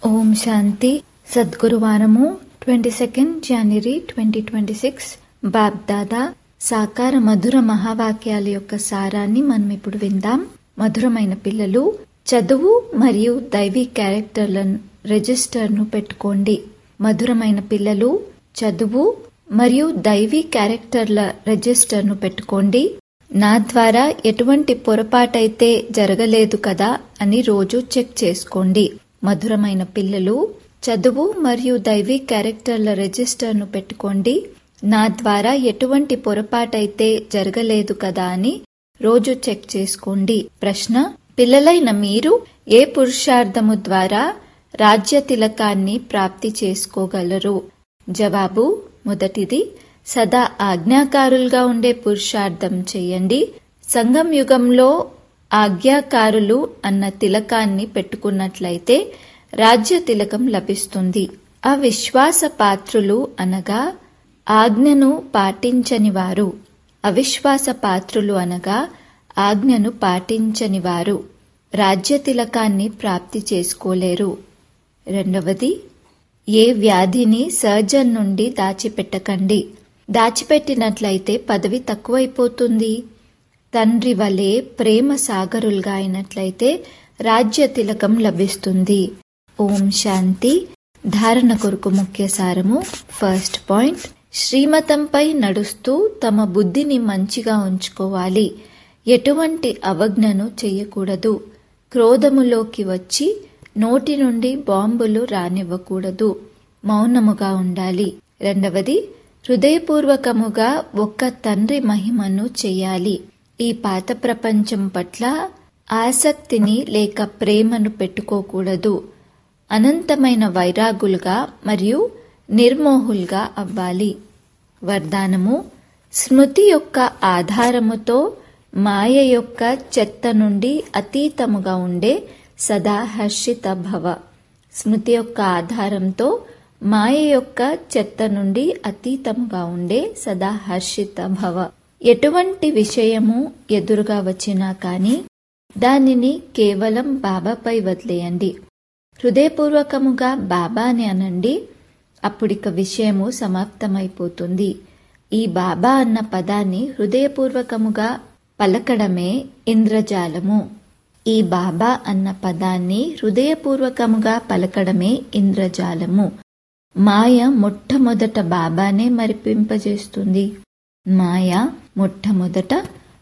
ఓం శాంతి. సద్గురువారము 22 జనవరి 2026. Bob దాదా సాకార మధుర మహావాక్యాల యొక్క సారాన్ని మనం ఇప్పుడు విందాం. మధురమైన పిల్లలు, చదువు మరియు దైవీ క్యారెక్టర్ల రిజిస్టర్ను పెట్టుకోండి. మధురమైన పిల్లలు, చదువు మరియు దైవీ క్యారెక్టర్ల రిజిస్టర్ను పెట్టుకోండి. నా ద్వారా ఎటువంటి పొరపాటైతే జరగలేదు కదా అని రోజు చెక్ చేసుకోండి. మధురమైన పిల్లలు, చదువు మరియు దైవీ క్యారెక్టర్ల రిజిస్టర్ను పెట్టుకోండి. నా ద్వారా ఎటువంటి పొరపాటైతే జరగలేదు కదా అని రోజు చెక్ చేసుకోండి. ప్రశ్న: పిల్లలైన మీరు ఏ పురుషార్థము ద్వారా రాజ్య తిలకాన్ని ప్రాప్తి చేసుకోగలరు? జవాబు: మొదటిది, సదా ఆజ్ఞాకారులుగా ఉండే పురుషార్థం చేయండి. సంగం యుగంలో ఆజ్ఞాకారులు అన్న తిలకాన్ని పెట్టుకున్నట్లయితే రాజ్య తిలకం లభిస్తుంది. అవిశ్వాస పాత్రులు అనగా ఆజ్ఞను పాటించని వారు. అవిశ్వాస పాత్రులు అనగా ఆజ్ఞను పాటించని వారు రాజ్య తిలకాన్ని ప్రాప్తి చేసుకోలేరు. రెండవది, ఏ వ్యాధిని సర్జన్ నుండి దాచిపెట్టకండి. దాచిపెట్టినట్లయితే పదవి తక్కువైపోతుంది. తండ్రి వలె ప్రేమ సాగరులుగా అయినట్లయితే రాజ్య తిలకం లభిస్తుంది. ఓం శాంతి. ధారణ కొరకు ముఖ్య సారము. ఫస్ట్ పాయింట్: శ్రీమతంపై నడుస్తూ తమ బుద్ధిని మంచిగా ఉంచుకోవాలి. ఎటువంటి అవజ్ఞను చెయ్యకూడదు. క్రోధములోకి వచ్చి నోటి నుండి బాంబులు రానివ్వకూడదు. మౌనముగా ఉండాలి. రెండవది, హృదయపూర్వకముగా ఒక్క తండ్రి మహిమను చెయ్యాలి. ఈ పాత ప్రపంచం పట్ల ఆసక్తిని లేక ప్రేమను పెట్టుకోకూడదు. అనంతమైన వైరాగులుగా మరియు నిర్మోహులుగా అవ్వాలి. వరదానము: స్మృతి యొక్క ఆధారముతో మాయ యొక్క చెత్త నుండి అతీతముగా ఉండే సదా హర్షిత భవ. స్మృతి యొక్క ఆధారంతో మాయ యొక్క చెత్త నుండి అతీతముగా ఉండే సదా హర్షిత భవ. ఎటువంటి విషయము ఎదురుగా వచ్చినా కానీ దానిని కేవలం బాబాపై వదిలేయండి. హృదయపూర్వకముగా బాబా అని అనండి. అప్పుడిక విషయము సమాప్తమైపోతుంది. ఈ బాబా అన్న పదాన్ని హృదయపూర్వకముగా పలకడమే ఇంద్రజాలము. ఈ బాబా అన్న పదాన్ని హృదయపూర్వకముగా పలకడమే ఇంద్రజాలము. మాయ మొట్టమొదట బాబానే మరిపింపజేస్తుంది. మాయ మొట్టమొదట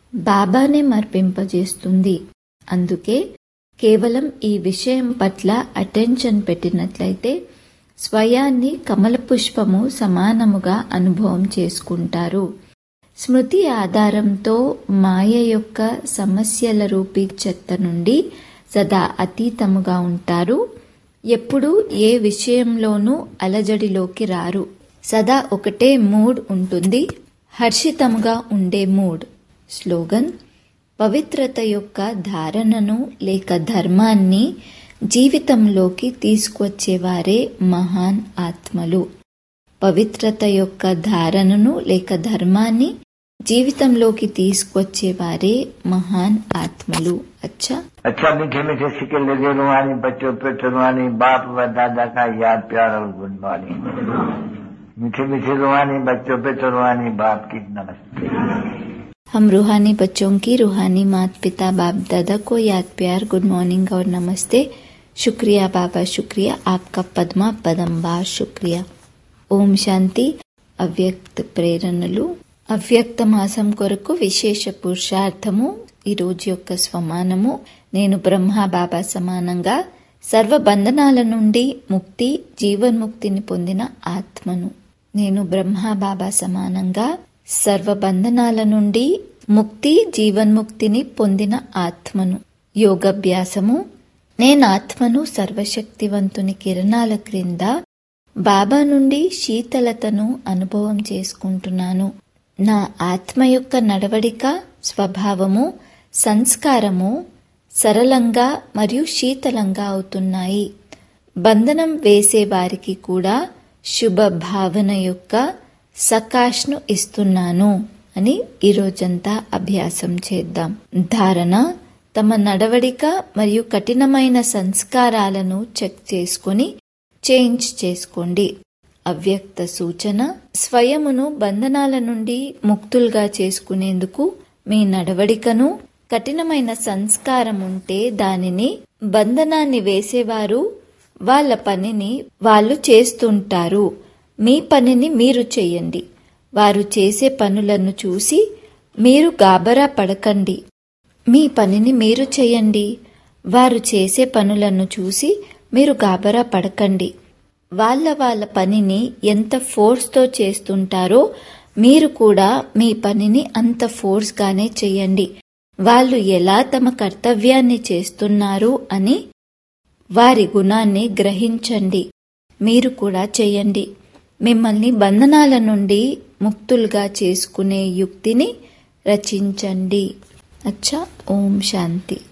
బాబానే మరిపింపజేస్తుంది. అందుకే కేవలం ఈ విషయం పట్ల అటెన్షన్ పెట్టినట్లయితే స్వయాన్ని కమల పుష్పము సమానముగా అనుభవం చేసుకుంటారు. స్మృతి ఆధారంతో మాయ యొక్క సమస్యల రూపీ చెత్త నుండి సదా అతీతముగా ఉంటారు. ఎప్పుడూ ఏ విషయంలోనూ అలజడిలోకి రారు. సదా ఒకటే మూడ్ ఉంటుంది, హర్షితముగా ఉండే మూడ్. స్లోగన్: పవిత్రత యొక్క ధారణను లేక ధర్మాన్ని జీవితంలోకి తీసుకువచ్చేవారే మహాన్ ఆత్మలు. పవిత్రత యొక్క ధారణను లేక ధర్మాన్ని జీవితంలోకి తీసుకొచ్చేవారే మహాన్ ఆత్మలు. अच्छा मीठे मीठे सिक्के लगे रूहानी बच्चों पे रूहानी बाप व दादा का याद प्यार और गुड मॉर्निंग। मीठे मीठे रूहानी बच्चों पे रूहानी बाप की नमस्ते। हम रूहानी बच्चों की रूहानी माता पिता बाप दादा को याद प्यार गुड मॉर्निंग और नमस्ते। शुक्रिया बाबा, शुक्रिया आपका पद्मा पदंबार शुक्रिया. ఓం శాంతి. అవ్యక్త ప్రేరణలు. అవ్యక్త మాసం కొరకు విశేష పురుషార్థము. ఈ రోజు యొక్క స్వమానము: నేను బ్రహ్మ బాబా సమానంగా సర్వ బంధనాల నుండి ముక్తి జీవన్ముక్తిని పొందిన ఆత్మను. నేను బ్రహ్మ బాబా సమానంగా సర్వ బంధనాల నుండి ముక్తి జీవన్ముక్తిని పొందిన ఆత్మను. యోగాభ్యాసము: నేను ఆత్మను సర్వశక్తివంతుని కిరణాల క్రింద బాబా నుండి శీతలతను అనుభవం చేసుకుంటున్నాను. నా ఆత్మ యొక్క నడవడిక, స్వభావము, సంస్కారము సరళంగా మరియు శీతలంగా అవుతున్నాయి. బంధనం వేసే వారికి కూడా శుభ భావన యొక్క సకాష్ను ఇస్తున్నాను అని ఈరోజంతా అభ్యాసం చేద్దాం. ధారణ: తమ నడవడిక మరియు కఠినమైన సంస్కారాలను చెక్ చేసుకుని చేంజ్ చేసుకోండి. అవ్యక్త సూచన: స్వయమును బంధనాల నుండి ముక్తులుగా చేసుకునేందుకు మీ నడవడికను కఠినమైన సంస్కారం ఉంటే దానిని బంధనాన్ని వేసేవారు వాళ్ళ పనిని వాళ్ళు చేస్తుంటారు. మీ పనిని మీరు చెయ్యండి. వారు చేసే పనులను చూసి మీరు గాబరా పడకండి. మీ పనిని మీరు చెయ్యండి. వారు చేసే పనులను చూసి మీరు గాబరా పడకండి. వాళ్ళ పనిని ఎంత ఫోర్స్తో చేస్తుంటారో మీరు కూడా మీ పనిని అంత ఫోర్స్గానే చెయ్యండి. వాళ్ళు ఎలా తమ కర్తవ్యాన్ని చేస్తున్నారు అని వారి గుణాన్ని గ్రహించండి. మీరు కూడా చెయ్యండి. మిమ్మల్ని బంధనాల నుండి ముక్తులుగా చేసుకునే యుక్తిని రచించండి. అచ్చా. ఓం శాంతి.